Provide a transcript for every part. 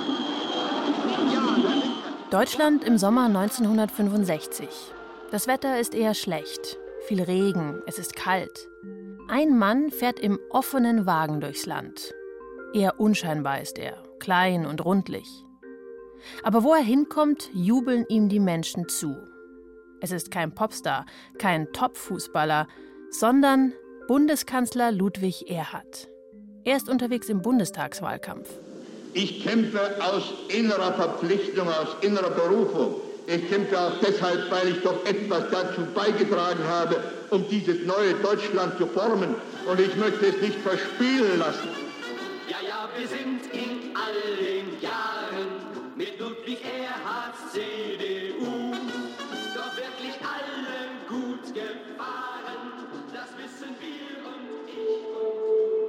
Deutschland im Sommer 1965. Das Wetter ist eher schlecht. Viel Regen, es ist kalt. Ein Mann fährt im offenen Wagen durchs Land. Eher unscheinbar ist er, klein und rundlich. Aber wo er hinkommt, jubeln ihm die Menschen zu. Es ist kein Popstar, kein Top-Fußballer, sondern Bundeskanzler Ludwig Erhard. Er ist unterwegs im Bundestagswahlkampf. Ich kämpfe aus innerer Verpflichtung, aus innerer Berufung. Ich kämpfe auch deshalb, weil ich doch etwas dazu beigetragen habe, um dieses neue Deutschland zu formen. Und ich möchte es nicht verspielen lassen. Ja, wir sind in allen Jahren mit Ludwig Erhards CDU doch wirklich alle gut gefahren. Das wissen wir und ich und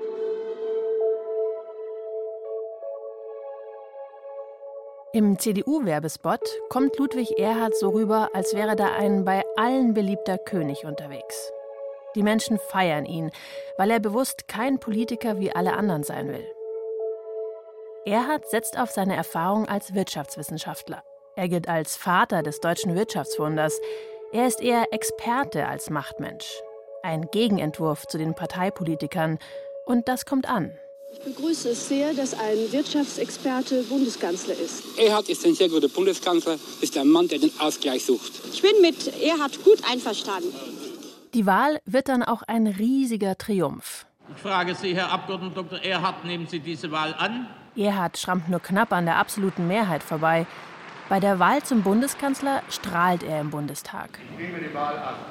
Im CDU-Werbespot kommt Ludwig Erhard so rüber, als wäre da ein bei allen beliebter König unterwegs. Die Menschen feiern ihn, weil er bewusst kein Politiker wie alle anderen sein will. Erhard setzt auf seine Erfahrung als Wirtschaftswissenschaftler. Er gilt als Vater des deutschen Wirtschaftswunders. Er ist eher Experte als Machtmensch. Ein Gegenentwurf zu den Parteipolitikern. Und das kommt an. Ich begrüße es sehr, dass ein Wirtschaftsexperte Bundeskanzler ist. Erhard ist ein sehr guter Bundeskanzler, ist ein Mann, der den Ausgleich sucht. Ich bin mit Erhard gut einverstanden. Die Wahl wird dann auch ein riesiger Triumph. Ich frage Sie, Herr Abgeordneter Dr. Erhard, nehmen Sie diese Wahl an? Erhard schrammt nur knapp an der absoluten Mehrheit vorbei. Bei der Wahl zum Bundeskanzler strahlt er im Bundestag. Ich nehme die Wahl an.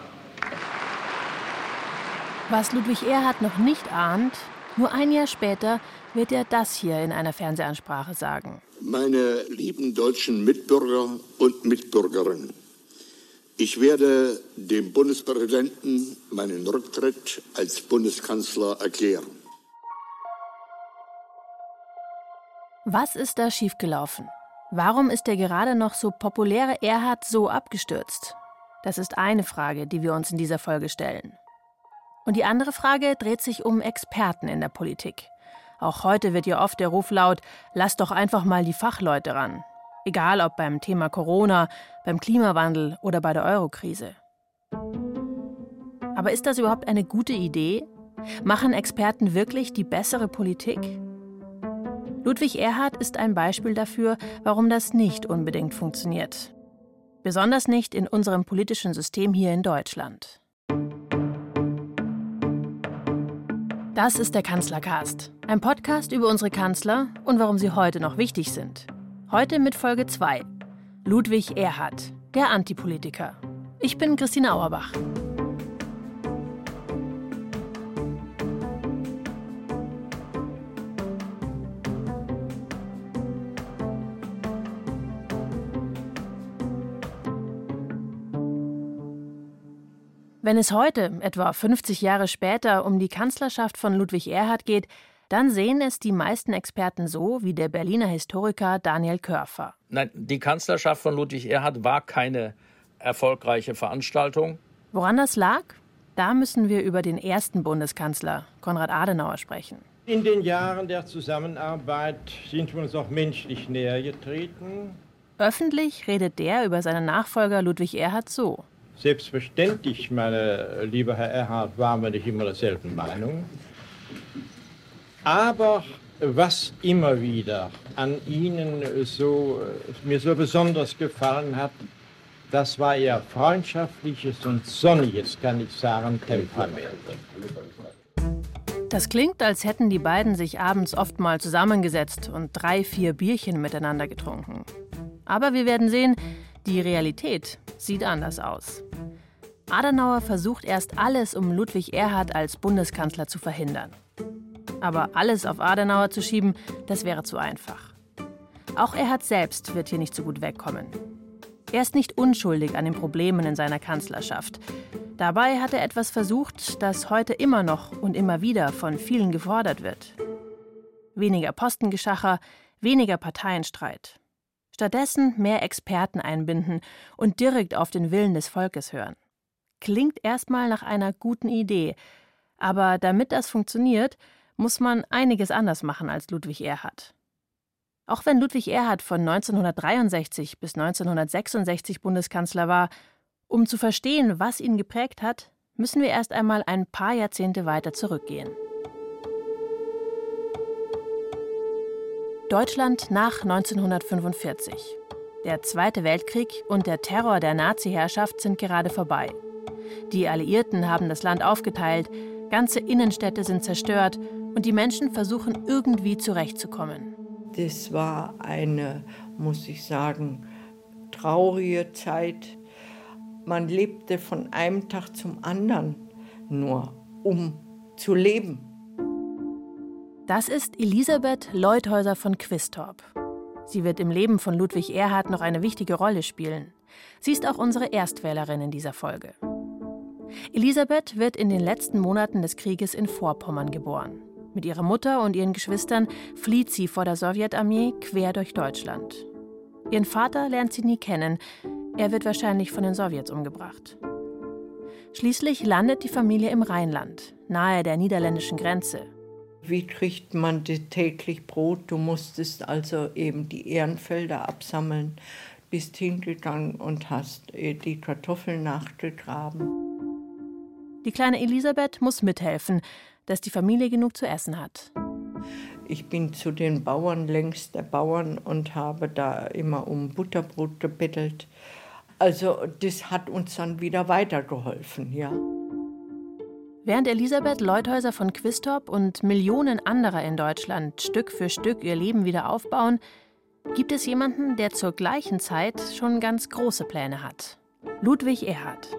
Was Ludwig Erhard noch nicht ahnt, nur ein Jahr später wird er das hier in einer Fernsehansprache sagen. Meine lieben deutschen Mitbürger und Mitbürgerinnen, ich werde dem Bundespräsidenten meinen Rücktritt als Bundeskanzler erklären. Was ist da schiefgelaufen? Warum ist der gerade noch so populäre Erhard so abgestürzt? Das ist eine Frage, die wir uns in dieser Folge stellen. Und die andere Frage dreht sich um Experten in der Politik. Auch heute wird ja oft der Ruf laut, lass doch einfach mal die Fachleute ran. Egal ob beim Thema Corona, beim Klimawandel oder bei der Eurokrise. Aber ist das überhaupt eine gute Idee? Machen Experten wirklich die bessere Politik? Ludwig Erhard ist ein Beispiel dafür, warum das nicht unbedingt funktioniert. Besonders nicht in unserem politischen System hier in Deutschland. Das ist der Kanzlercast, ein Podcast über unsere Kanzler und warum sie heute noch wichtig sind. Heute mit Folge 2. Ludwig Erhard, der Antipolitiker. Ich bin Christine Auerbach. Wenn es heute, etwa 50 Jahre später, um die Kanzlerschaft von Ludwig Erhard geht, dann sehen es die meisten Experten so wie der Berliner Historiker Daniel Körfer. Nein, die Kanzlerschaft von Ludwig Erhard war keine erfolgreiche Veranstaltung. Woran das lag? Da müssen wir über den ersten Bundeskanzler, Konrad Adenauer, sprechen. In den Jahren der Zusammenarbeit sind wir uns auch menschlich näher getreten. Öffentlich redet der über seinen Nachfolger Ludwig Erhard so. Selbstverständlich, lieber Herr Erhard, waren wir nicht immer derselben Meinung. Aber was immer wieder an Ihnen mir so besonders gefallen hat, das war Ihr freundschaftliches und sonniges, kann ich sagen, Temperament. Das klingt, als hätten die beiden sich abends oft mal zusammengesetzt und 3, 4 Bierchen miteinander getrunken. Aber wir werden sehen, die Realität sieht anders aus. Adenauer versucht erst alles, um Ludwig Erhard als Bundeskanzler zu verhindern. Aber alles auf Adenauer zu schieben, das wäre zu einfach. Auch Erhard selbst wird hier nicht so gut wegkommen. Er ist nicht unschuldig an den Problemen in seiner Kanzlerschaft. Dabei hat er etwas versucht, das heute immer noch und immer wieder von vielen gefordert wird. Weniger Postengeschacher, weniger Parteienstreit. Stattdessen mehr Experten einbinden und direkt auf den Willen des Volkes hören. Klingt erstmal nach einer guten Idee, aber damit das funktioniert, muss man einiges anders machen als Ludwig Erhard. Auch wenn Ludwig Erhard von 1963 bis 1966 Bundeskanzler war, um zu verstehen, was ihn geprägt hat, müssen wir erst einmal ein paar Jahrzehnte weiter zurückgehen. Deutschland nach 1945. Der Zweite Weltkrieg und der Terror der Nazi-Herrschaft sind gerade vorbei. Die Alliierten haben das Land aufgeteilt, ganze Innenstädte sind zerstört und die Menschen versuchen irgendwie zurechtzukommen. Das war eine, muss ich sagen, traurige Zeit. Man lebte von einem Tag zum anderen nur, um zu leben. Das ist Elisabeth Leuthäuser von Quistorp. Sie wird im Leben von Ludwig Erhard noch eine wichtige Rolle spielen. Sie ist auch unsere Erstwählerin in dieser Folge. Elisabeth wird in den letzten Monaten des Krieges in Vorpommern geboren. Mit ihrer Mutter und ihren Geschwistern flieht sie vor der Sowjetarmee quer durch Deutschland. Ihren Vater lernt sie nie kennen. Er wird wahrscheinlich von den Sowjets umgebracht. Schließlich landet die Familie im Rheinland, nahe der niederländischen Grenze. Wie kriegt man täglich Brot? Du musstest also eben die Ehrenfelder absammeln, bist hingegangen und hast die Kartoffeln nachgegraben. Die kleine Elisabeth muss mithelfen, dass die Familie genug zu essen hat. Ich bin zu den Bauern längs der Bauern und habe da immer um Butterbrot gebettelt. Also das hat uns dann wieder weitergeholfen, ja. Während Elisabeth Leuthäuser von Quistorp und Millionen anderer in Deutschland Stück für Stück ihr Leben wieder aufbauen, gibt es jemanden, der zur gleichen Zeit schon ganz große Pläne hat. Ludwig Erhard.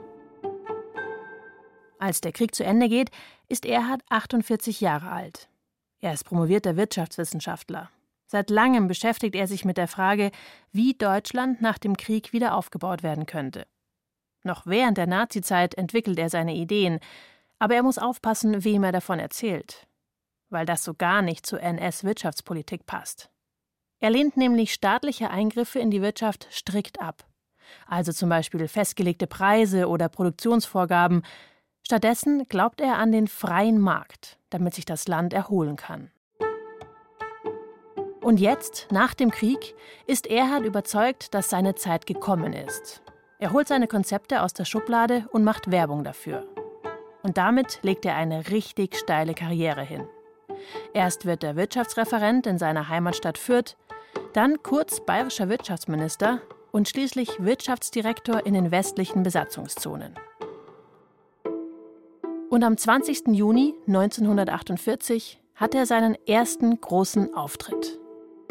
Als der Krieg zu Ende geht, ist Erhard 48 Jahre alt. Er ist promovierter Wirtschaftswissenschaftler. Seit langem beschäftigt er sich mit der Frage, wie Deutschland nach dem Krieg wieder aufgebaut werden könnte. Noch während der Nazizeit entwickelt er seine Ideen, aber er muss aufpassen, wem er davon erzählt, weil das so gar nicht zur NS-Wirtschaftspolitik passt. Er lehnt nämlich staatliche Eingriffe in die Wirtschaft strikt ab, also zum Beispiel festgelegte Preise oder Produktionsvorgaben. Stattdessen glaubt er an den freien Markt, damit sich das Land erholen kann. Und jetzt, nach dem Krieg, ist Erhard überzeugt, dass seine Zeit gekommen ist. Er holt seine Konzepte aus der Schublade und macht Werbung dafür. Und damit legt er eine richtig steile Karriere hin. Erst wird er Wirtschaftsreferent in seiner Heimatstadt Fürth, dann kurz bayerischer Wirtschaftsminister und schließlich Wirtschaftsdirektor in den westlichen Besatzungszonen. Und am 20. Juni 1948 hat er seinen ersten großen Auftritt.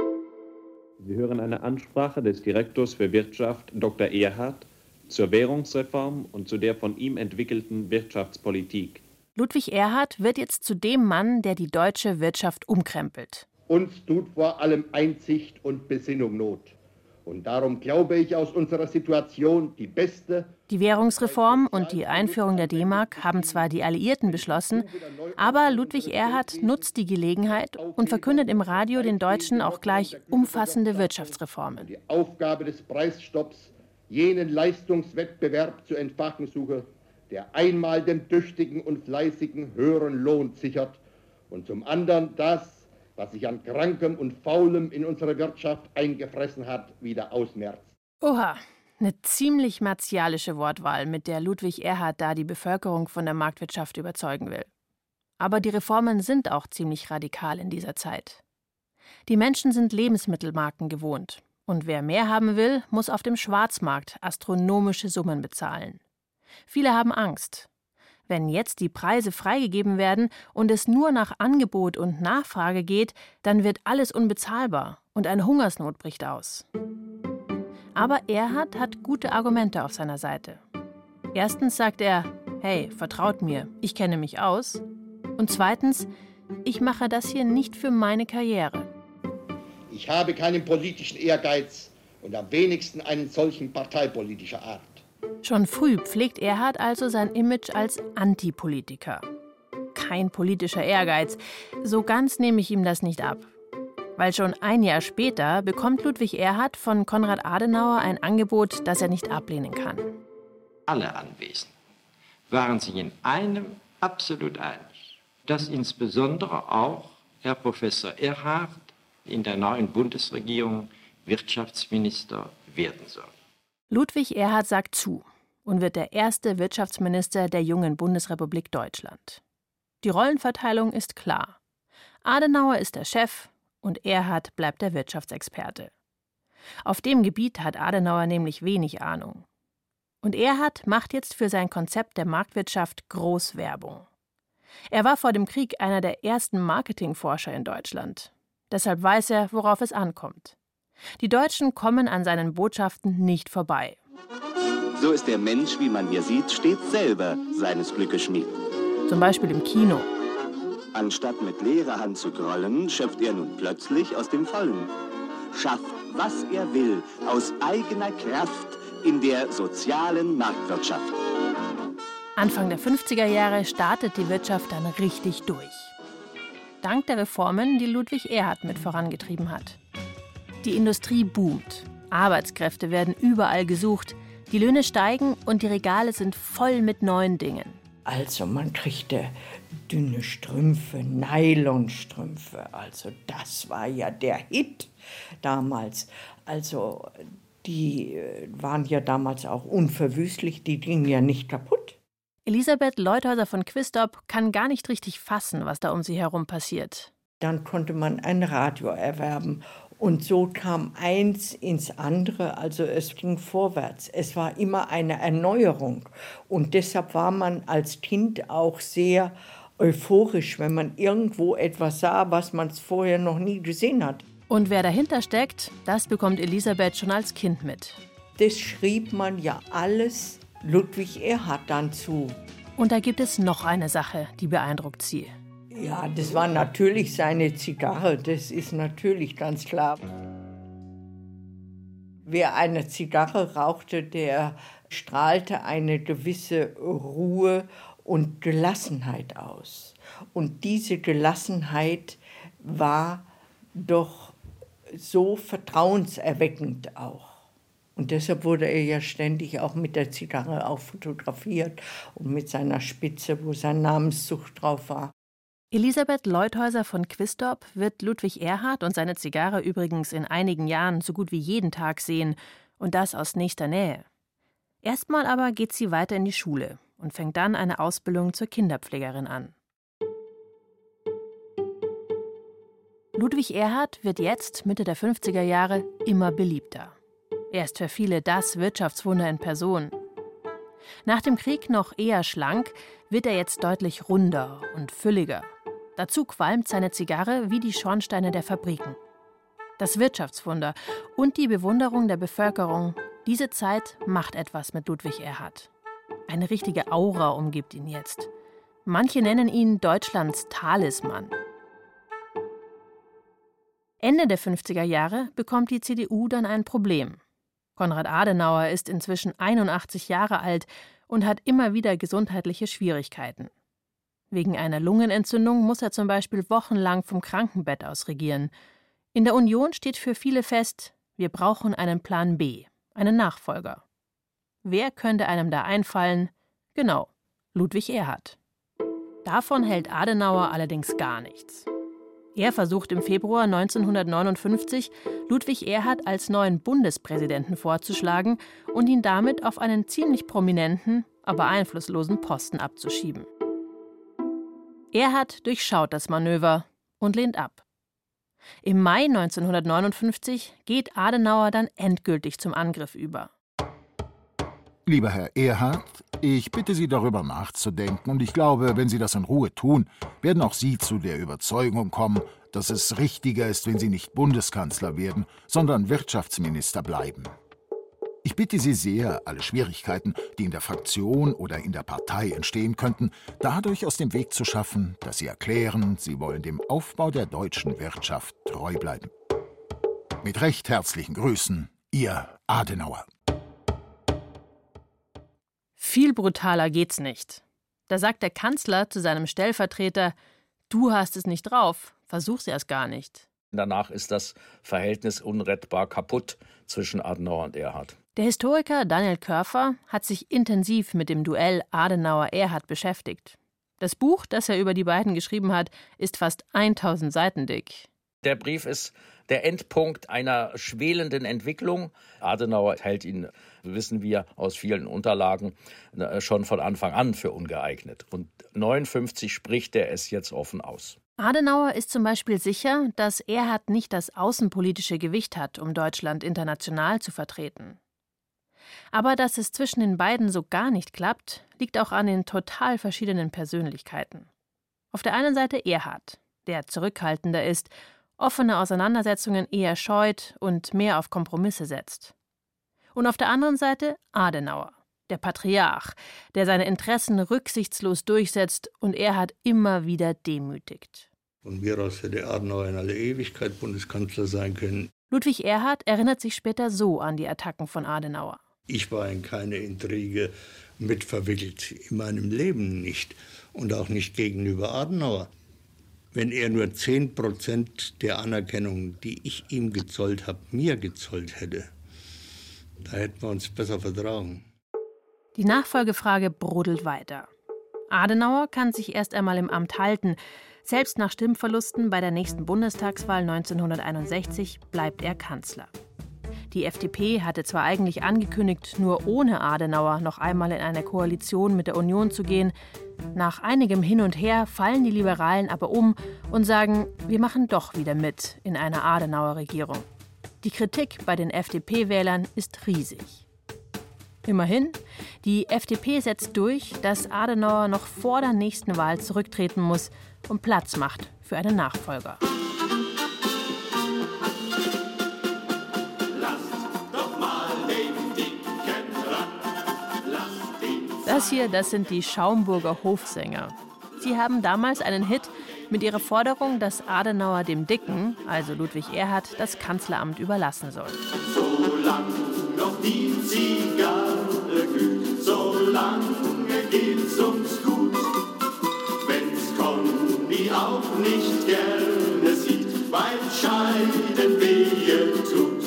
Sie hören eine Ansprache des Direktors für Wirtschaft, Dr. Erhard, zur Währungsreform und zu der von ihm entwickelten Wirtschaftspolitik. Ludwig Erhard wird jetzt zu dem Mann, der die deutsche Wirtschaft umkrempelt. Uns tut vor allem Einsicht und Besinnung Not. Und darum glaube ich, aus unserer Situation die beste. Die Währungsreform und die Einführung der D-Mark haben zwar die Alliierten beschlossen, aber Ludwig Erhard nutzt die Gelegenheit und verkündet im Radio den Deutschen auch gleich umfassende Wirtschaftsreformen. Die Aufgabe des Preisstopps, jenen Leistungswettbewerb zu entfachen suche, der einmal dem Tüchtigen und Fleißigen höheren Lohn sichert und zum anderen das, was sich an Krankem und Faulem in unserer Wirtschaft eingefressen hat, wieder ausmerzt. Oha, eine ziemlich martialische Wortwahl, mit der Ludwig Erhard da die Bevölkerung von der Marktwirtschaft überzeugen will. Aber die Reformen sind auch ziemlich radikal in dieser Zeit. Die Menschen sind Lebensmittelmarken gewohnt. Und wer mehr haben will, muss auf dem Schwarzmarkt astronomische Summen bezahlen. Viele haben Angst. Wenn jetzt die Preise freigegeben werden und es nur nach Angebot und Nachfrage geht, dann wird alles unbezahlbar und eine Hungersnot bricht aus. Aber Erhard hat gute Argumente auf seiner Seite. Erstens sagt er, hey, vertraut mir, ich kenne mich aus. Und zweitens, ich mache das hier nicht für meine Karriere. Ich habe keinen politischen Ehrgeiz und am wenigsten einen solchen parteipolitischer Art. Schon früh pflegt Erhard also sein Image als Antipolitiker. Kein politischer Ehrgeiz, so ganz nehme ich ihm das nicht ab. Weil schon ein Jahr später bekommt Ludwig Erhard von Konrad Adenauer ein Angebot, das er nicht ablehnen kann. Alle Anwesenden waren sich in einem absolut einig, dass insbesondere auch Herr Professor Erhard in der neuen Bundesregierung Wirtschaftsminister werden soll. Ludwig Erhard sagt zu und wird der erste Wirtschaftsminister der jungen Bundesrepublik Deutschland. Die Rollenverteilung ist klar. Adenauer ist der Chef und Erhard bleibt der Wirtschaftsexperte. Auf dem Gebiet hat Adenauer nämlich wenig Ahnung. Und Erhard macht jetzt für sein Konzept der Marktwirtschaft groß Werbung. Er war vor dem Krieg einer der ersten Marketingforscher in Deutschland. Deshalb weiß er, worauf es ankommt. Die Deutschen kommen an seinen Botschaften nicht vorbei. So ist der Mensch, wie man hier sieht, stets selber seines Glückes Schmied. Zum Beispiel im Kino. Anstatt mit leerer Hand zu grollen, schöpft er nun plötzlich aus dem Vollen. Schafft, was er will, aus eigener Kraft in der sozialen Marktwirtschaft. Anfang der 50er Jahre startet die Wirtschaft dann richtig durch. Dank der Reformen, die Ludwig Erhard mit vorangetrieben hat. Die Industrie boomt, Arbeitskräfte werden überall gesucht, die Löhne steigen und die Regale sind voll mit neuen Dingen. Also man kriegte dünne Strümpfe, Nylonstrümpfe, also das war ja der Hit damals. Also die waren ja damals auch unverwüstlich, die gingen ja nicht kaputt. Elisabeth Leuthäuser von Quistorp kann gar nicht richtig fassen, was da um sie herum passiert. Dann konnte man ein Radio erwerben und so kam eins ins andere, also es ging vorwärts. Es war immer eine Erneuerung und deshalb war man als Kind auch sehr euphorisch, wenn man irgendwo etwas sah, was man vorher noch nie gesehen hat. Und wer dahinter steckt, das bekommt Elisabeth schon als Kind mit. Das schrieb man ja alles Ludwig Erhard dann zu. Und da gibt es noch eine Sache, die beeindruckt sie. Ja, das war natürlich seine Zigarre, das ist natürlich ganz klar. Wer eine Zigarre rauchte, der strahlte eine gewisse Ruhe und Gelassenheit aus. Und diese Gelassenheit war doch so vertrauenserweckend auch. Und deshalb wurde er ja ständig auch mit der Zigarre auch fotografiert und mit seiner Spitze, wo sein Namenszug drauf war. Elisabeth Leuthäuser von Quistorp wird Ludwig Erhard und seine Zigarre übrigens in einigen Jahren so gut wie jeden Tag sehen und das aus nächster Nähe. Erstmal aber geht sie weiter in die Schule und fängt dann eine Ausbildung zur Kinderpflegerin an. Ludwig Erhard wird jetzt, Mitte der 50er Jahre, immer beliebter. Er ist für viele das Wirtschaftswunder in Person. Nach dem Krieg noch eher schlank, wird er jetzt deutlich runder und fülliger. Dazu qualmt seine Zigarre wie die Schornsteine der Fabriken. Das Wirtschaftswunder und die Bewunderung der Bevölkerung, diese Zeit macht etwas mit Ludwig Erhard. Eine richtige Aura umgibt ihn jetzt. Manche nennen ihn Deutschlands Talisman. Ende der 50er Jahre bekommt die CDU dann ein Problem. Konrad Adenauer ist inzwischen 81 Jahre alt und hat immer wieder gesundheitliche Schwierigkeiten. Wegen einer Lungenentzündung muss er zum Beispiel wochenlang vom Krankenbett aus regieren. In der Union steht für viele fest, wir brauchen einen Plan B, einen Nachfolger. Wer könnte einem da einfallen? Genau, Ludwig Erhard. Davon hält Adenauer allerdings gar nichts. Er versucht im Februar 1959, Ludwig Erhard als neuen Bundespräsidenten vorzuschlagen und ihn damit auf einen ziemlich prominenten, aber einflusslosen Posten abzuschieben. Erhard durchschaut das Manöver und lehnt ab. Im Mai 1959 geht Adenauer dann endgültig zum Angriff über. Lieber Herr Erhard, ich bitte Sie, darüber nachzudenken, und ich glaube, wenn Sie das in Ruhe tun, werden auch Sie zu der Überzeugung kommen, dass es richtiger ist, wenn Sie nicht Bundeskanzler werden, sondern Wirtschaftsminister bleiben. Ich bitte Sie sehr, alle Schwierigkeiten, die in der Fraktion oder in der Partei entstehen könnten, dadurch aus dem Weg zu schaffen, dass Sie erklären, Sie wollen dem Aufbau der deutschen Wirtschaft treu bleiben. Mit recht herzlichen Grüßen, Ihr Adenauer. Viel brutaler geht's nicht. Da sagt der Kanzler zu seinem Stellvertreter: Du hast es nicht drauf, versuch's erst gar nicht. Danach ist das Verhältnis unrettbar kaputt zwischen Adenauer und Erhard. Der Historiker Daniel Körfer hat sich intensiv mit dem Duell Adenauer-Erhard beschäftigt. Das Buch, das er über die beiden geschrieben hat, ist fast 1000 Seiten dick. Der Brief ist der Endpunkt einer schwelenden Entwicklung. Adenauer hält ihn, wissen wir aus vielen Unterlagen, schon von Anfang an für ungeeignet. Und 1959 spricht er es jetzt offen aus. Adenauer ist zum Beispiel sicher, dass Erhard nicht das außenpolitische Gewicht hat, um Deutschland international zu vertreten. Aber dass es zwischen den beiden so gar nicht klappt, liegt auch an den total verschiedenen Persönlichkeiten. Auf der einen Seite Erhard, der zurückhaltender ist, offene Auseinandersetzungen eher scheut und mehr auf Kompromisse setzt. Und auf der anderen Seite Adenauer, der Patriarch, der seine Interessen rücksichtslos durchsetzt und Erhard immer wieder demütigt. Von mir aus hätte Adenauer in alle Ewigkeit Bundeskanzler sein können. Ludwig Erhard erinnert sich später so an die Attacken von Adenauer. Ich war in keine Intrige mit verwickelt, in meinem Leben nicht und auch nicht gegenüber Adenauer. Wenn er nur 10% der Anerkennung, die ich ihm gezollt habe, mir gezollt hätte, da hätten wir uns besser vertragen. Die Nachfolgefrage brodelt weiter. Adenauer kann sich erst einmal im Amt halten. Selbst nach Stimmverlusten bei der nächsten Bundestagswahl 1961 bleibt er Kanzler. Die FDP hatte zwar eigentlich angekündigt, nur ohne Adenauer noch einmal in eine Koalition mit der Union zu gehen. Nach einigem Hin und Her fallen die Liberalen aber um und sagen, wir machen doch wieder mit in einer Adenauer-Regierung. Die Kritik bei den FDP-Wählern ist riesig. Immerhin, die FDP setzt durch, dass Adenauer noch vor der nächsten Wahl zurücktreten muss und Platz macht für einen Nachfolger. Das hier, das sind die Schaumburger Hofsänger. Sie haben damals einen Hit mit ihrer Forderung, dass Adenauer dem Dicken, also Ludwig Erhard, das Kanzleramt überlassen soll. Solange noch die Zigarre glüht, solange geht's uns gut. Wenn's Conny auch nicht gerne sieht, weil Scheiden wehe tut.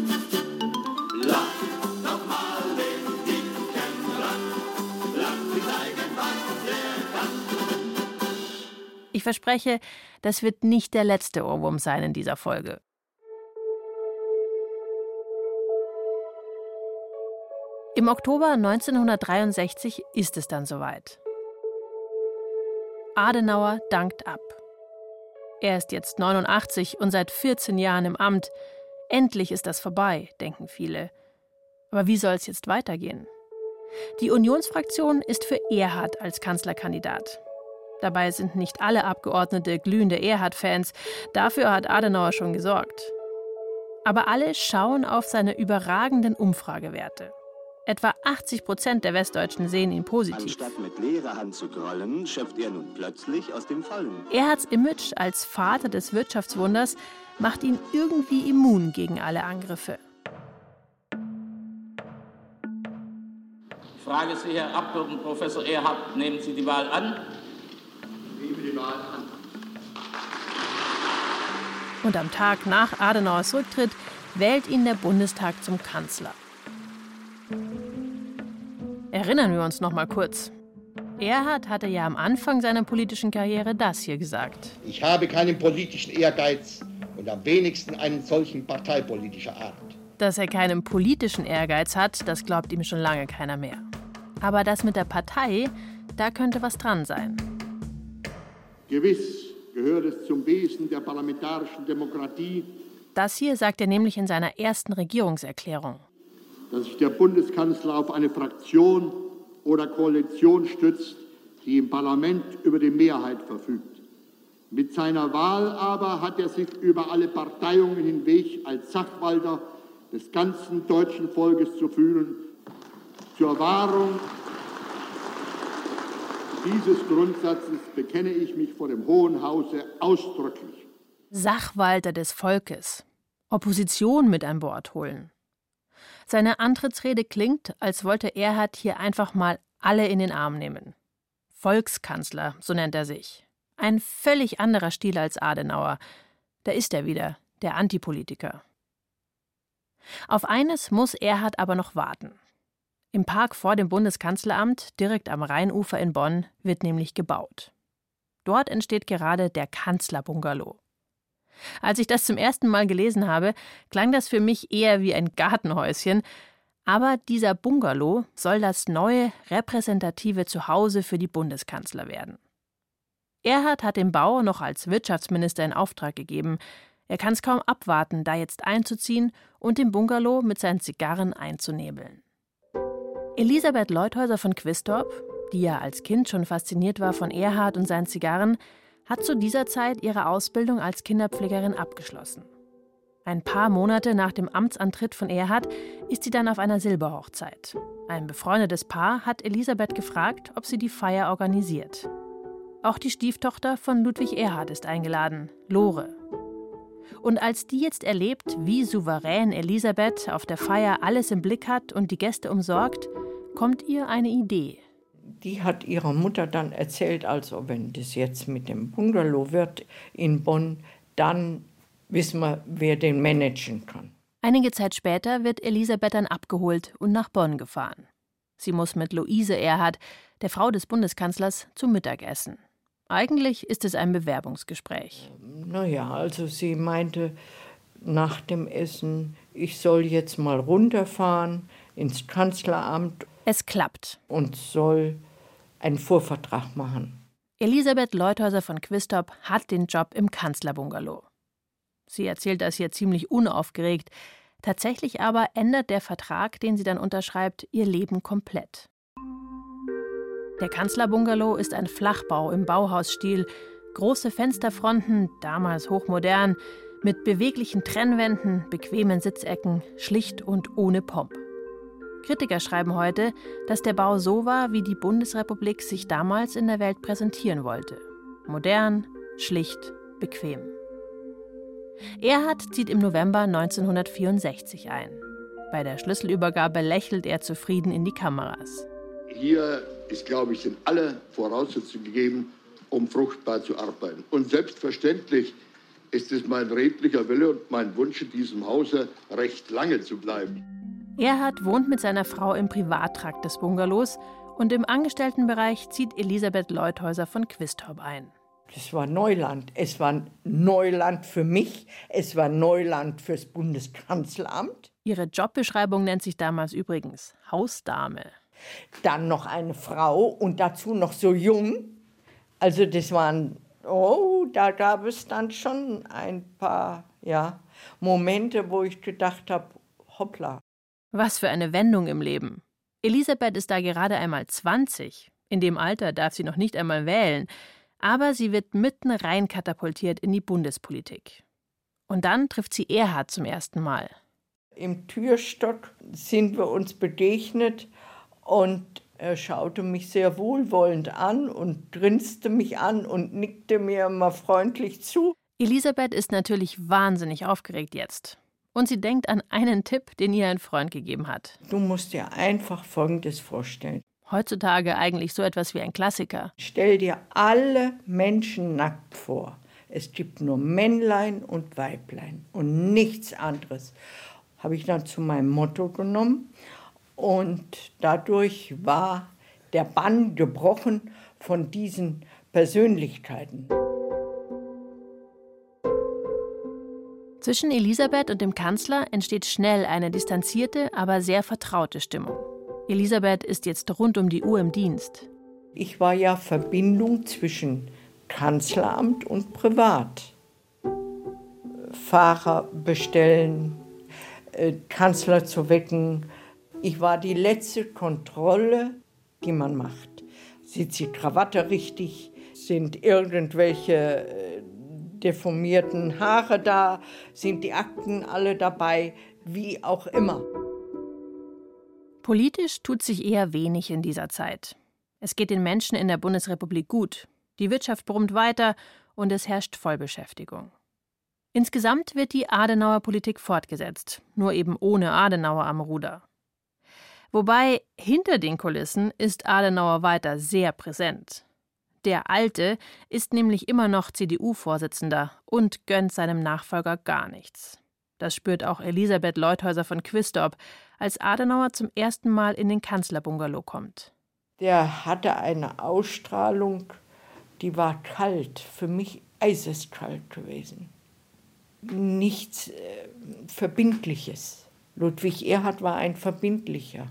Ich verspreche, das wird nicht der letzte Ohrwurm sein in dieser Folge. Im Oktober 1963 ist es dann soweit. Adenauer dankt ab. Er ist jetzt 89 und seit 14 Jahren im Amt. Endlich ist das vorbei, denken viele. Aber wie soll es jetzt weitergehen? Die Unionsfraktion ist für Erhard als Kanzlerkandidat. Dabei sind nicht alle Abgeordnete glühende Erhard-Fans. Dafür hat Adenauer schon gesorgt. Aber alle schauen auf seine überragenden Umfragewerte. Etwa 80% der Westdeutschen sehen ihn positiv. Anstatt mit leerer Hand zu grollen, schöpft er nun plötzlich aus dem Vollen. Erhards Image als Vater des Wirtschaftswunders macht ihn irgendwie immun gegen alle Angriffe. Ich frage Sie, Herr Abgeordneter Professor Erhard, nehmen Sie die Wahl an? Und am Tag nach Adenauers Rücktritt wählt ihn der Bundestag zum Kanzler. Erinnern wir uns noch mal kurz. Erhard hatte ja am Anfang seiner politischen Karriere das hier gesagt. Ich habe keinen politischen Ehrgeiz und am wenigsten einen solchen parteipolitischer Art. Dass er keinen politischen Ehrgeiz hat, das glaubt ihm schon lange keiner mehr. Aber das mit der Partei, da könnte was dran sein. Gewiss gehört es zum Wesen der parlamentarischen Demokratie. Das hier sagt er nämlich in seiner ersten Regierungserklärung. Dass sich der Bundeskanzler auf eine Fraktion oder Koalition stützt, die im Parlament über die Mehrheit verfügt. Mit seiner Wahl aber hat er sich über alle Parteiungen hinweg als Sachwalter des ganzen deutschen Volkes zu fühlen, zur Wahrung dieses Grundsatzes bekenne ich mich vor dem Hohen Hause ausdrücklich. Sachwalter des Volkes. Opposition mit an Bord holen. Seine Antrittsrede klingt, als wollte Erhard hier einfach mal alle in den Arm nehmen. Volkskanzler, so nennt er sich. Ein völlig anderer Stil als Adenauer. Da ist er wieder, der Antipolitiker. Auf eines muss Erhard aber noch warten. Im Park vor dem Bundeskanzleramt, direkt am Rheinufer in Bonn, wird nämlich gebaut. Dort entsteht gerade der Kanzlerbungalow. Als ich das zum ersten Mal gelesen habe, klang das für mich eher wie ein Gartenhäuschen. Aber dieser Bungalow soll das neue, repräsentative Zuhause für die Bundeskanzler werden. Erhard hat den Bau noch als Wirtschaftsminister in Auftrag gegeben. Er kann es kaum abwarten, da jetzt einzuziehen und den Bungalow mit seinen Zigarren einzunebeln. Elisabeth Leuthäuser von Quistorp, die ja als Kind schon fasziniert war von Erhard und seinen Zigarren, hat zu dieser Zeit ihre Ausbildung als Kinderpflegerin abgeschlossen. Ein paar Monate nach dem Amtsantritt von Erhard ist sie dann auf einer Silberhochzeit. Ein befreundetes Paar hat Elisabeth gefragt, ob sie die Feier organisiert. Auch die Stieftochter von Ludwig Erhard ist eingeladen, Lore. Und als die jetzt erlebt, wie souverän Elisabeth auf der Feier alles im Blick hat und die Gäste umsorgt, kommt ihr eine Idee. Die hat ihrer Mutter dann erzählt, also wenn das jetzt mit dem Bungalow wird in Bonn, dann wissen wir, wer den managen kann. Einige Zeit später wird Elisabeth dann abgeholt und nach Bonn gefahren. Sie muss mit Luise Erhard, der Frau des Bundeskanzlers, zum Mittagessen. Eigentlich ist es ein Bewerbungsgespräch. Naja, also sie meinte nach dem Essen, ich soll jetzt mal runterfahren ins Kanzleramt. Es klappt. Und soll einen Vorvertrag machen. Elisabeth Leuthäuser von Quistorp hat den Job im Kanzlerbungalow. Sie erzählt das hier ziemlich unaufgeregt. Tatsächlich aber ändert der Vertrag, den sie dann unterschreibt, ihr Leben komplett. Der Kanzlerbungalow ist ein Flachbau im Bauhausstil, große Fensterfronten, damals hochmodern, mit beweglichen Trennwänden, bequemen Sitzecken, schlicht und ohne Pomp. Kritiker schreiben heute, dass der Bau so war, wie die Bundesrepublik sich damals in der Welt präsentieren wollte. Modern, schlicht, bequem. Erhard zieht im November 1964 ein. Bei der Schlüsselübergabe lächelt er zufrieden in die Kameras. Hier ist, glaube ich, sind alle Voraussetzungen gegeben, um fruchtbar zu arbeiten. Und selbstverständlich ist es mein redlicher Wille und mein Wunsch, in diesem Hause recht lange zu bleiben. Erhard wohnt mit seiner Frau im Privattrakt des Bungalows und im Angestelltenbereich zieht Elisabeth Leuthäuser von Quistorp ein. Das war Neuland. Es war Neuland für mich, es war Neuland fürs Bundeskanzleramt. Ihre Jobbeschreibung nennt sich damals übrigens Hausdame. Dann noch eine Frau und dazu noch so jung. Also das waren, da gab es dann schon ein paar Momente, wo ich gedacht habe, hoppla. Was für eine Wendung im Leben. Elisabeth ist da gerade einmal 20. In dem Alter darf sie noch nicht einmal wählen. Aber sie wird mitten rein katapultiert in die Bundespolitik. Und dann trifft sie Erhard zum ersten Mal. Im Türstock sind wir uns begegnet und er schaute mich sehr wohlwollend an und grinste mich an und nickte mir immer freundlich zu. Elisabeth ist natürlich wahnsinnig aufgeregt jetzt. Und sie denkt an einen Tipp, den ihr ein Freund gegeben hat. Du musst dir einfach Folgendes vorstellen. Heutzutage eigentlich so etwas wie ein Klassiker. Stell dir alle Menschen nackt vor. Es gibt nur Männlein und Weiblein und nichts anderes. Habe ich dann zu meinem Motto genommen. Und dadurch war der Bann gebrochen von diesen Persönlichkeiten. Zwischen Elisabeth und dem Kanzler entsteht schnell eine distanzierte, aber sehr vertraute Stimmung. Elisabeth ist jetzt rund um die Uhr im Dienst. Ich war ja Verbindung zwischen Kanzleramt und Privat. Fahrer bestellen, Kanzler zu wecken. Ich war die letzte Kontrolle, die man macht. Sitzt die Krawatte richtig? Sind irgendwelche deformierten Haare da? Sind die Akten alle dabei? Wie auch immer. Politisch tut sich eher wenig in dieser Zeit. Es geht den Menschen in der Bundesrepublik gut. Die Wirtschaft brummt weiter und es herrscht Vollbeschäftigung. Insgesamt wird die Adenauer-Politik fortgesetzt, nur eben ohne Adenauer am Ruder. Wobei, hinter den Kulissen ist Adenauer weiter sehr präsent. Der Alte ist nämlich immer noch CDU-Vorsitzender und gönnt seinem Nachfolger gar nichts. Das spürt auch Elisabeth Leuthäuser von Quistorp, als Adenauer zum ersten Mal in den Kanzlerbungalow kommt. Der hatte eine Ausstrahlung, die war kalt, für mich eiseskalt gewesen. nichts Verbindliches. Ludwig Erhard war ein Verbindlicher.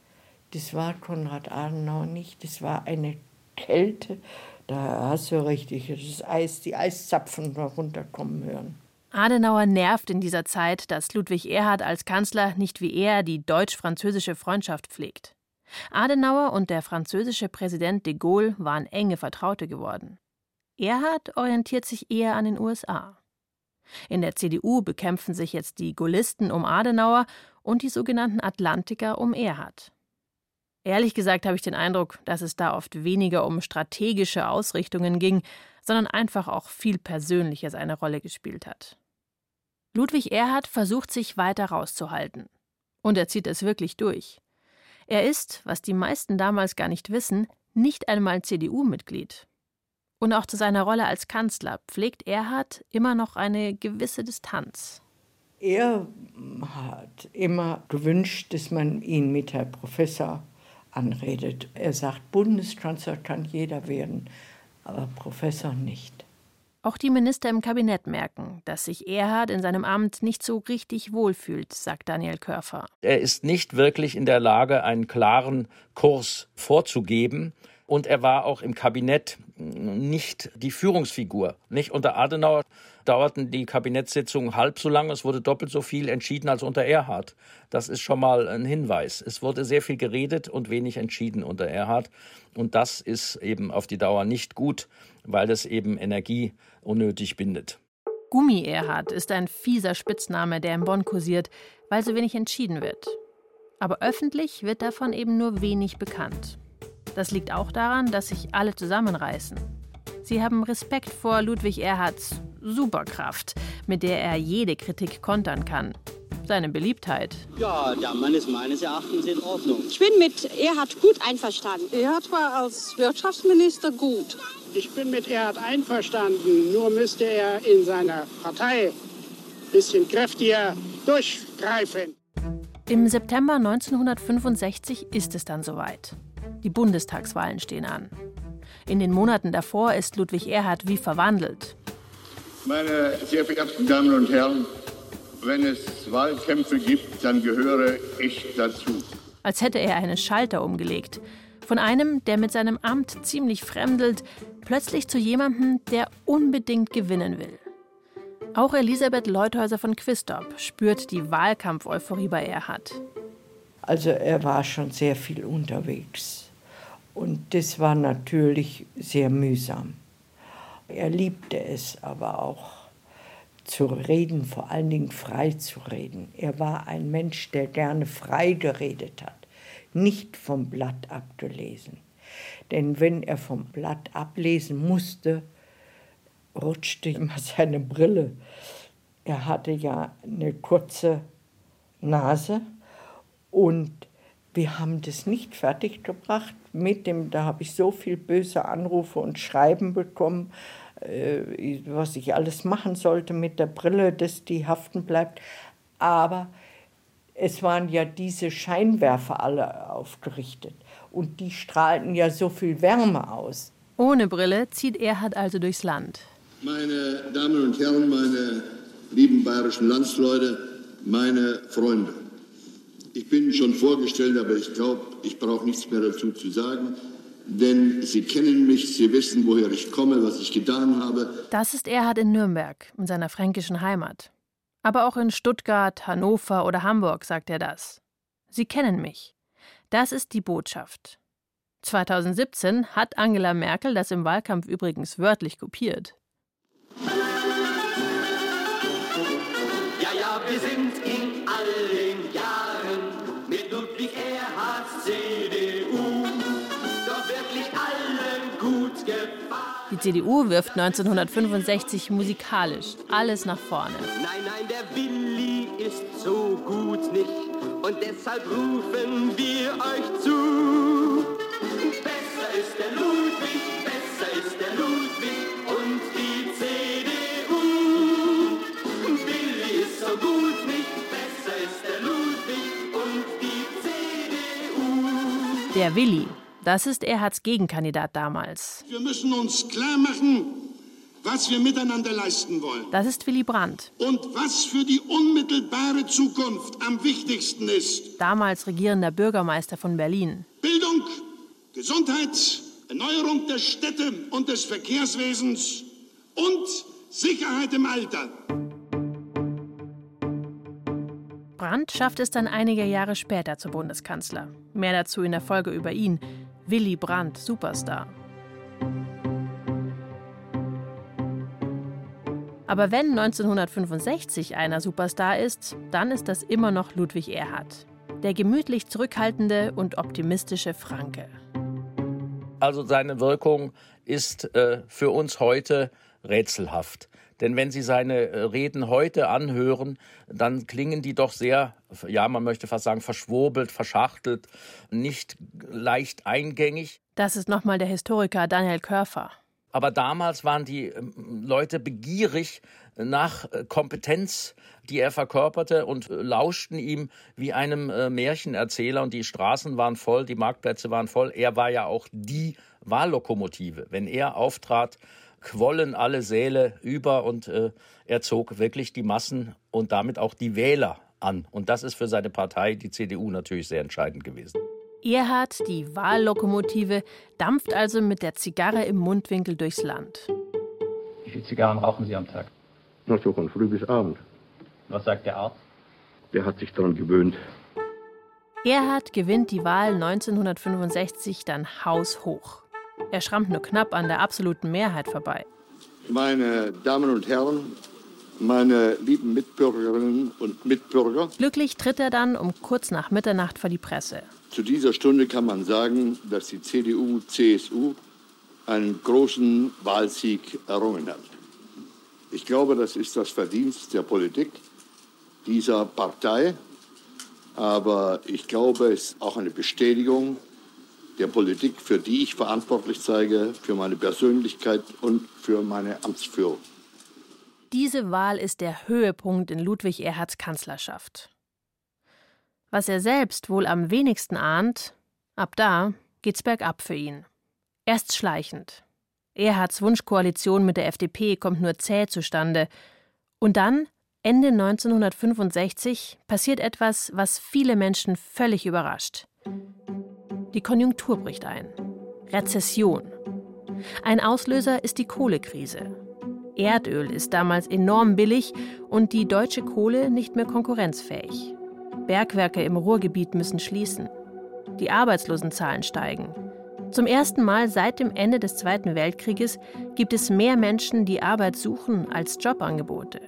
Das war Konrad Adenauer nicht. Das war eine Kälte. Da hast du richtig das Eis, die Eiszapfen runterkommen hören. Adenauer nervt in dieser Zeit, dass Ludwig Erhard als Kanzler nicht wie er die deutsch-französische Freundschaft pflegt. Adenauer und der französische Präsident de Gaulle waren enge Vertraute geworden. Erhard orientiert sich eher an den USA. In der CDU bekämpfen sich jetzt die Gaullisten um Adenauer und die sogenannten Atlantiker um Erhard. Ehrlich gesagt habe ich den Eindruck, dass es da oft weniger um strategische Ausrichtungen ging, sondern einfach auch viel Persönliches eine Rolle gespielt hat. Ludwig Erhard versucht sich weiter rauszuhalten. Und er zieht es wirklich durch. Er ist, was die meisten damals gar nicht wissen, nicht einmal CDU-Mitglied. Und auch zu seiner Rolle als Kanzler pflegt Erhard immer noch eine gewisse Distanz. Er hat immer gewünscht, dass man ihn mit Herr Professor anredet. Er sagt, Bundeskanzler kann jeder werden, aber Professor nicht. Auch die Minister im Kabinett merken, dass sich Erhard in seinem Amt nicht so richtig wohlfühlt, sagt Daniel Körfer. Er ist nicht wirklich in der Lage, einen klaren Kurs vorzugeben. Und er war auch im Kabinett nicht die Führungsfigur. Nicht unter Adenauer dauerten die Kabinettssitzungen halb so lange. Es wurde doppelt so viel entschieden als unter Erhard. Das ist schon mal ein Hinweis. Es wurde sehr viel geredet und wenig entschieden unter Erhard. Und das ist eben auf die Dauer nicht gut, weil das eben Energie unnötig bindet. Gummi-Erhard ist ein fieser Spitzname, der in Bonn kursiert, weil so wenig entschieden wird. Aber öffentlich wird davon eben nur wenig bekannt. Das liegt auch daran, dass sich alle zusammenreißen. Sie haben Respekt vor Ludwig Erhards Superkraft, mit der er jede Kritik kontern kann. Seine Beliebtheit. Ja, der Mann ist meines Erachtens in Ordnung. Ich bin mit Erhard gut einverstanden. Erhard war als Wirtschaftsminister gut. Ich bin mit Erhard einverstanden, nur müsste er in seiner Partei ein bisschen kräftiger durchgreifen. Im September 1965 ist es dann soweit. Die Bundestagswahlen stehen an. In den Monaten davor ist Ludwig Erhard wie verwandelt. Meine sehr verehrten Damen und Herren, wenn es Wahlkämpfe gibt, dann gehöre ich dazu. Als hätte er einen Schalter umgelegt. Von einem, der mit seinem Amt ziemlich fremdelt, plötzlich zu jemandem, der unbedingt gewinnen will. Auch Elisabeth Leuthäuser von Quistorp spürt die Wahlkampf-Euphorie bei Erhard. Also er war schon sehr viel unterwegs. Und das war natürlich sehr mühsam. Er liebte es aber auch zu reden, vor allen Dingen frei zu reden. Er war ein Mensch, der gerne frei geredet hat, nicht vom Blatt abgelesen. Denn wenn er vom Blatt ablesen musste, rutschte immer seine Brille. Er hatte ja eine kurze Nase und wir haben das nicht fertiggebracht mit dem, da habe ich so viel böse Anrufe und Schreiben bekommen, was ich alles machen sollte mit der Brille, dass die haften bleibt. Aber es waren ja diese Scheinwerfer alle aufgerichtet und die strahlten ja so viel Wärme aus. Ohne Brille zieht Erhard also durchs Land. Meine Damen und Herren, meine lieben bayerischen Landsleute, meine Freunde. Ich bin schon vorgestellt, aber ich glaube, ich brauche nichts mehr dazu zu sagen, denn Sie kennen mich, Sie wissen, woher ich komme, was ich getan habe. Das ist Erhard in Nürnberg, in seiner fränkischen Heimat. Aber auch in Stuttgart, Hannover oder Hamburg sagt er das. Sie kennen mich. Das ist die Botschaft. 2017 hat Angela Merkel das im Wahlkampf übrigens wörtlich kopiert. Ja, ja, wir sind in allen Jahren mit Ludwig Erhards CDU doch wirklich allen gut gefahren. Die CDU wirft 1965 musikalisch alles nach vorne. Nein, nein, der Willi ist so gut nicht und deshalb rufen wir euch zu. Besser ist der Ludwig, besser ist der Ludwig und die CDU. Willi ist so gut nicht, besser ist der Ludwig und die CDU. Der Willi, das ist Erhards Gegenkandidat damals. Wir müssen uns klar machen, was wir miteinander leisten wollen. Das ist Willy Brandt. Und was für die unmittelbare Zukunft am wichtigsten ist. Damals regierender Bürgermeister von Berlin. Bildung, Gesundheit, Erneuerung der Städte und des Verkehrswesens und Sicherheit im Alter. Brandt schafft es dann einige Jahre später zum Bundeskanzler. Mehr dazu in der Folge über ihn. Willy Brandt, Superstar. Aber wenn 1965 einer Superstar ist, dann ist das immer noch Ludwig Erhard. Der gemütlich zurückhaltende und optimistische Franke. Also seine Wirkung ist für uns heute rätselhaft. Denn wenn Sie seine Reden heute anhören, dann klingen die doch sehr, ja, man möchte fast sagen, verschwurbelt, verschachtelt, nicht leicht eingängig. Das ist nochmal der Historiker Daniel Körfer. Aber damals waren die Leute begierig nach Kompetenz, die er verkörperte, und lauschten ihm wie einem Märchenerzähler. Und die Straßen waren voll, die Marktplätze waren voll. Er war ja auch die Wahllokomotive. Wenn er auftrat, quollen alle Säle über und er zog wirklich die Massen und damit auch die Wähler an. Und das ist für seine Partei, die CDU, natürlich sehr entscheidend gewesen. Erhard, die Wahllokomotive, dampft also mit der Zigarre im Mundwinkel durchs Land. Wie viele Zigarren rauchen Sie am Tag? Na, so von früh bis Abend. Was sagt der Arzt? Der hat sich daran gewöhnt. Erhard gewinnt die Wahl 1965 dann haushoch. Er schrammt nur knapp an der absoluten Mehrheit vorbei. Meine Damen und Herren, meine lieben Mitbürgerinnen und Mitbürger. Glücklich tritt er dann um kurz nach Mitternacht vor die Presse. Zu dieser Stunde kann man sagen, dass die CDU-CSU einen großen Wahlsieg errungen hat. Ich glaube, das ist das Verdienst der Politik dieser Partei. Aber ich glaube, es ist auch eine Bestätigung der Politik, für die ich verantwortlich zeige, für meine Persönlichkeit und für meine Amtsführung. Diese Wahl ist der Höhepunkt in Ludwig Erhards Kanzlerschaft. Was er selbst wohl am wenigsten ahnt, ab da geht's bergab für ihn. Erst schleichend. Erhards Wunschkoalition mit der FDP kommt nur zäh zustande. Und dann, Ende 1965, passiert etwas, was viele Menschen völlig überrascht. Die Konjunktur bricht ein. Rezession. Ein Auslöser ist die Kohlekrise. Erdöl ist damals enorm billig und die deutsche Kohle nicht mehr konkurrenzfähig. Bergwerke im Ruhrgebiet müssen schließen. Die Arbeitslosenzahlen steigen. Zum ersten Mal seit dem Ende des Zweiten Weltkrieges gibt es mehr Menschen, die Arbeit suchen, als Jobangebote.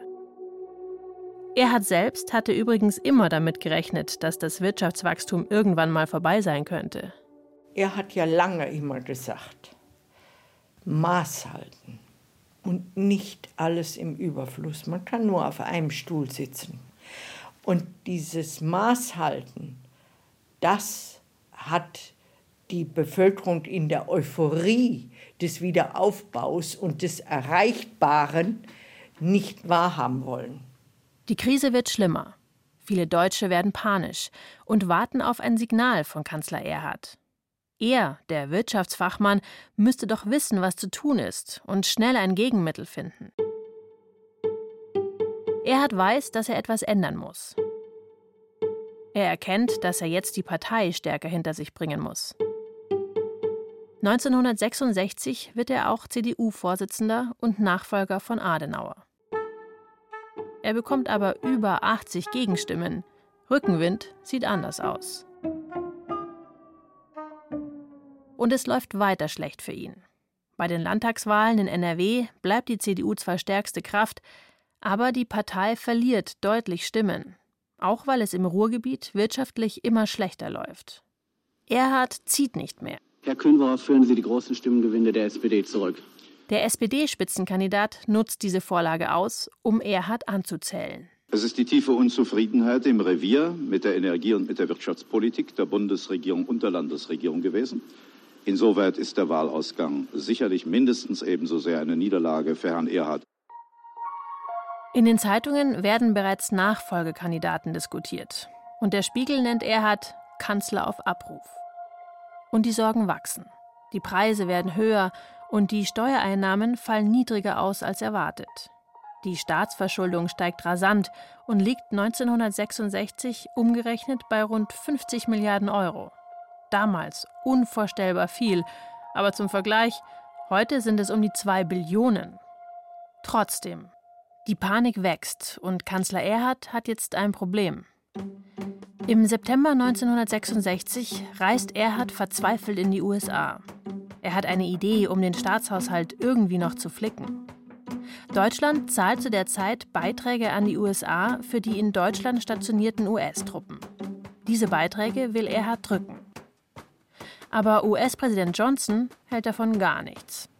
Erhard selbst hatte übrigens immer damit gerechnet, dass das Wirtschaftswachstum irgendwann mal vorbei sein könnte. Er hat ja lange immer gesagt, Maß halten und nicht alles im Überfluss. Man kann nur auf einem Stuhl sitzen. Und dieses Maß halten, das hat die Bevölkerung in der Euphorie des Wiederaufbaus und des Erreichbaren nicht wahrhaben wollen. Die Krise wird schlimmer. Viele Deutsche werden panisch und warten auf ein Signal von Kanzler Erhard. Er, der Wirtschaftsfachmann, müsste doch wissen, was zu tun ist und schnell ein Gegenmittel finden. Erhard weiß, dass er etwas ändern muss. Er erkennt, dass er jetzt die Partei stärker hinter sich bringen muss. 1966 wird er auch CDU-Vorsitzender und Nachfolger von Adenauer. Er bekommt aber über 80 Gegenstimmen. Rückenwind sieht anders aus. Und es läuft weiter schlecht für ihn. Bei den Landtagswahlen in NRW bleibt die CDU zwar stärkste Kraft, aber die Partei verliert deutlich Stimmen. Auch weil es im Ruhrgebiet wirtschaftlich immer schlechter läuft. Erhard zieht nicht mehr. Herr Kühn, worauf führen Sie die großen Stimmengewinne der SPD zurück? Der SPD-Spitzenkandidat nutzt diese Vorlage aus, um Erhard anzuzählen. Es ist die tiefe Unzufriedenheit im Revier mit der Energie- und mit der Wirtschaftspolitik der Bundesregierung und der Landesregierung gewesen. Insoweit ist der Wahlausgang sicherlich mindestens ebenso sehr eine Niederlage für Herrn Erhard. In den Zeitungen werden bereits Nachfolgekandidaten diskutiert. Und der Spiegel nennt Erhard Kanzler auf Abruf. Und die Sorgen wachsen. Die Preise werden höher Und die Steuereinnahmen fallen niedriger aus als erwartet. Die Staatsverschuldung steigt rasant und liegt 1966 umgerechnet bei rund 50 Milliarden Euro. Damals unvorstellbar viel, aber zum Vergleich, heute sind es um die 2 Billionen. Trotzdem, die Panik wächst und Kanzler Erhard hat jetzt ein Problem. Im September 1966 reist Erhard verzweifelt in die USA. Er hat eine Idee, um den Staatshaushalt irgendwie noch zu flicken. Deutschland zahlt zu der Zeit Beiträge an die USA für die in Deutschland stationierten US-Truppen. Diese Beiträge will Erhard drücken. Aber US-Präsident Johnson hält davon gar nichts.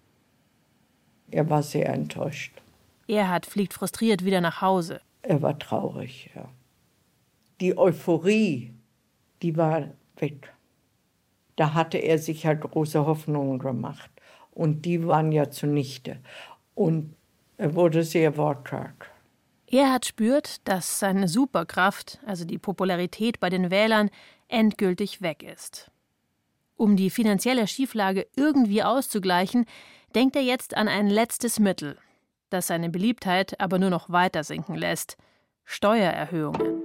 Er war sehr enttäuscht. Erhard fliegt frustriert wieder nach Hause. Er war traurig, ja. Die Euphorie, die war weg. Da hatte er sich halt große Hoffnungen gemacht. Und die waren ja zunichte. Und er wurde sehr wortkarg. Erhard spürt, dass seine Superkraft, also die Popularität bei den Wählern, endgültig weg ist. Um die finanzielle Schieflage irgendwie auszugleichen, denkt er jetzt an ein letztes Mittel, das seine Beliebtheit aber nur noch weiter sinken lässt: Steuererhöhungen.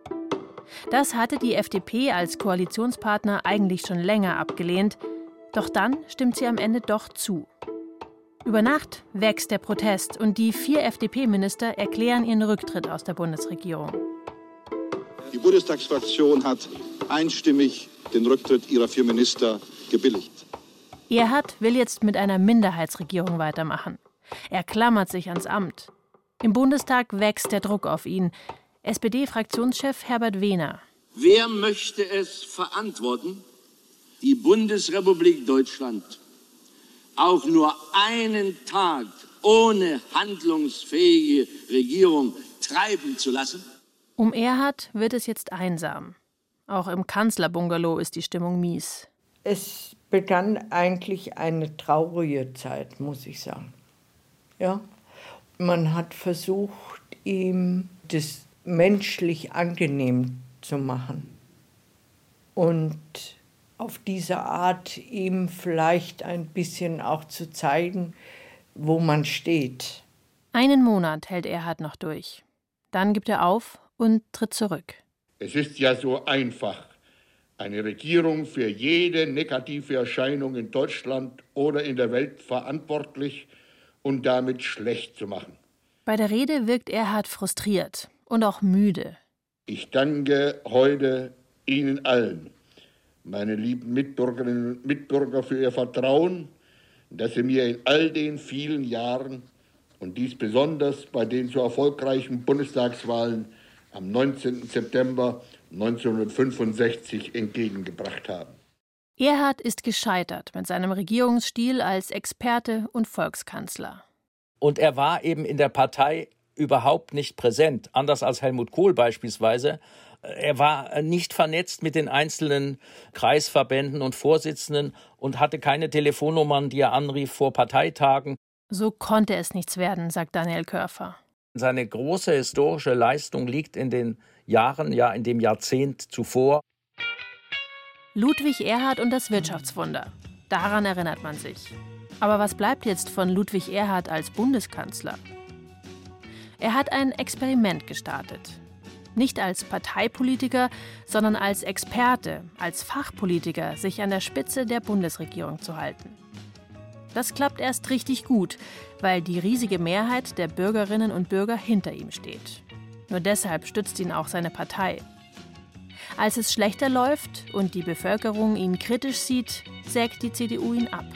Das hatte die FDP als Koalitionspartner eigentlich schon länger abgelehnt, doch dann stimmt sie am Ende doch zu. Über Nacht wächst der Protest und die 4 FDP-Minister erklären ihren Rücktritt aus der Bundesregierung. Die Bundestagsfraktion hat einstimmig den Rücktritt ihrer 4 Minister gebilligt. Erhard will jetzt mit einer Minderheitsregierung weitermachen. Er klammert sich ans Amt. Im Bundestag wächst der Druck auf ihn. SPD-Fraktionschef Herbert Wehner. Wer möchte es verantworten, die Bundesrepublik Deutschland auch nur einen Tag ohne handlungsfähige Regierung treiben zu lassen? Um Erhard wird es jetzt einsam. Auch im Kanzlerbungalow ist die Stimmung mies. Es begann eigentlich eine traurige Zeit, muss ich sagen. Ja? Man hat versucht, ihm das menschlich angenehm zu machen. Und auf diese Art ihm vielleicht ein bisschen auch zu zeigen, wo man steht. Einen Monat hält Erhard noch durch. Dann gibt er auf und tritt zurück. Es ist ja so einfach, eine Regierung für jede negative Erscheinung in Deutschland oder in der Welt verantwortlich und damit schlecht zu machen. Bei der Rede wirkt Erhard frustriert und auch müde. Ich danke heute Ihnen allen, meine lieben Mitbürgerinnen und Mitbürger, für Ihr Vertrauen, das Sie mir in all den vielen Jahren und dies besonders bei den so erfolgreichen Bundestagswahlen am 19. September 1965 entgegengebracht haben. Erhard ist gescheitert mit seinem Regierungsstil als Experte und Volkskanzler. Und er war eben in der Partei überhaupt nicht präsent, anders als Helmut Kohl beispielsweise. Er war nicht vernetzt mit den einzelnen Kreisverbänden und Vorsitzenden und hatte keine Telefonnummern, die er anrief vor Parteitagen. So konnte es nichts werden, sagt Daniel Körfer. Seine große historische Leistung liegt in den Jahren, ja in dem Jahrzehnt zuvor. Ludwig Erhard und das Wirtschaftswunder. Daran erinnert man sich. Aber was bleibt jetzt von Ludwig Erhard als Bundeskanzler? Er hat ein Experiment gestartet. Nicht als Parteipolitiker, sondern als Experte, als Fachpolitiker, sich an der Spitze der Bundesregierung zu halten. Das klappt erst richtig gut, weil die riesige Mehrheit der Bürgerinnen und Bürger hinter ihm steht. Nur deshalb stützt ihn auch seine Partei. Als es schlechter läuft und die Bevölkerung ihn kritisch sieht, sägt die CDU ihn ab.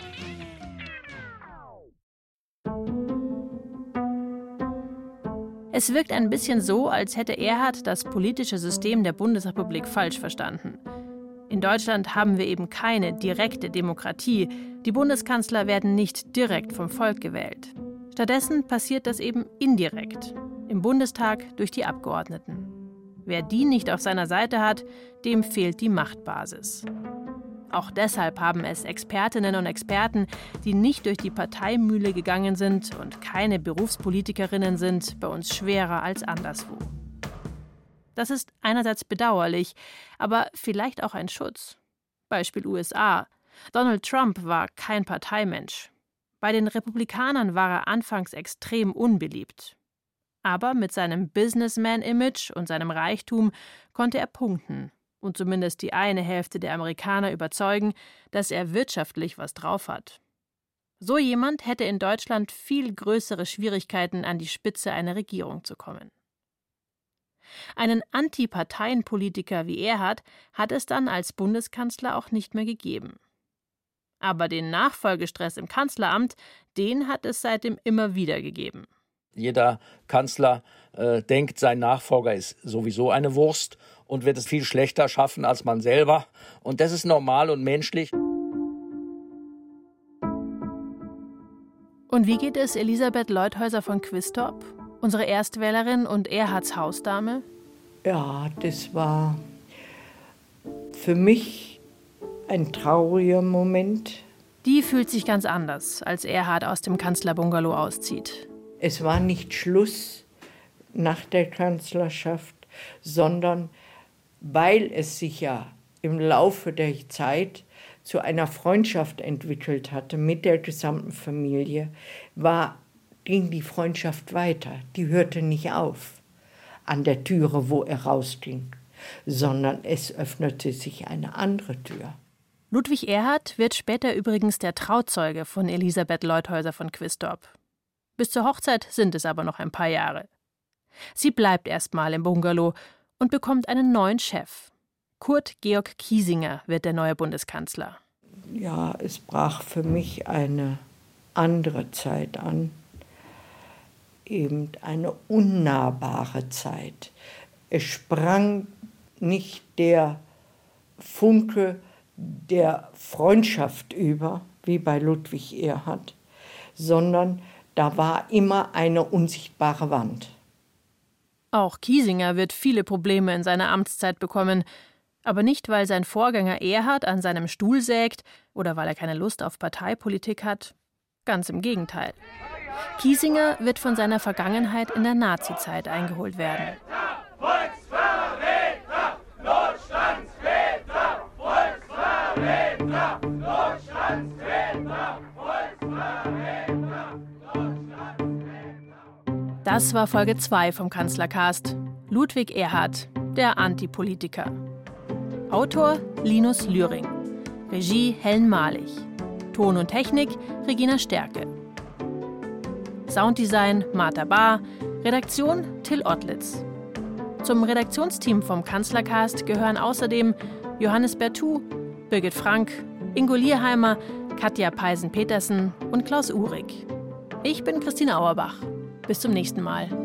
Es wirkt ein bisschen so, als hätte Erhard das politische System der Bundesrepublik falsch verstanden. In Deutschland haben wir eben keine direkte Demokratie. Die Bundeskanzler werden nicht direkt vom Volk gewählt. Stattdessen passiert das eben indirekt, im Bundestag durch die Abgeordneten. Wer die nicht auf seiner Seite hat, dem fehlt die Machtbasis. Auch deshalb haben es Expertinnen und Experten, die nicht durch die Parteimühle gegangen sind und keine Berufspolitikerinnen sind, bei uns schwerer als anderswo. Das ist einerseits bedauerlich, aber vielleicht auch ein Schutz. Beispiel USA. Donald Trump war kein Parteimensch. Bei den Republikanern war er anfangs extrem unbeliebt. Aber mit seinem Businessman-Image und seinem Reichtum konnte er punkten und zumindest die eine Hälfte der Amerikaner überzeugen, dass er wirtschaftlich was drauf hat. So jemand hätte in Deutschland viel größere Schwierigkeiten, an die Spitze einer Regierung zu kommen. Einen Antiparteienpolitiker wie Erhard hat es dann als Bundeskanzler auch nicht mehr gegeben. Aber den Nachfolgestress im Kanzleramt, den hat es seitdem immer wieder gegeben. Jeder Kanzler denkt, sein Nachfolger ist sowieso eine Wurst und wird es viel schlechter schaffen als man selber. Und das ist normal und menschlich. Und wie geht es Elisabeth Leuthäuser von Quistorp, unsere Erstwählerin und Erhards Hausdame? Ja, das war für mich ein trauriger Moment. Die fühlt sich ganz anders, als Erhard aus dem Kanzlerbungalow auszieht. Es war nicht Schluss nach der Kanzlerschaft, sondern weil es sich ja im Laufe der Zeit zu einer Freundschaft entwickelt hatte mit der gesamten Familie, ging die Freundschaft weiter. Die hörte nicht auf an der Türe, wo er rausging, sondern es öffnete sich eine andere Tür. Ludwig Erhard wird später übrigens der Trauzeuge von Elisabeth Leuthäuser von Quistorp. Bis zur Hochzeit sind es aber noch ein paar Jahre. Sie bleibt erstmal im Bungalow und bekommt einen neuen Chef. Kurt Georg Kiesinger wird der neue Bundeskanzler. Ja, es brach für mich eine andere Zeit an. Eben eine unnahbare Zeit. Es sprang nicht der Funke der Freundschaft über, wie bei Ludwig Erhard, sondern da war immer eine unsichtbare Wand. Auch Kiesinger wird viele Probleme in seiner Amtszeit bekommen, aber nicht, weil sein Vorgänger Erhard an seinem Stuhl sägt oder weil er keine Lust auf Parteipolitik hat. Ganz im Gegenteil. Kiesinger wird von seiner Vergangenheit in der Nazizeit eingeholt werden. Volksverräter, Notstandsväter, Volksverräter, Notstandsväter, Volksverräter, Notstandsväter. Das war Folge 2 vom Kanzlercast. Ludwig Erhard, der Antipolitiker. Autor Linus Lühring. Regie Helen Malich. Ton und Technik Regina Stärke. Sounddesign Martha Bahr. Redaktion Till Ottlitz. Zum Redaktionsteam vom Kanzlercast gehören außerdem Johannes Bertou, Birgit Frank, Ingo Lierheimer, Katja Peisen-Petersen und Klaus Uhrig. Ich bin Christine Auerbach. Bis zum nächsten Mal.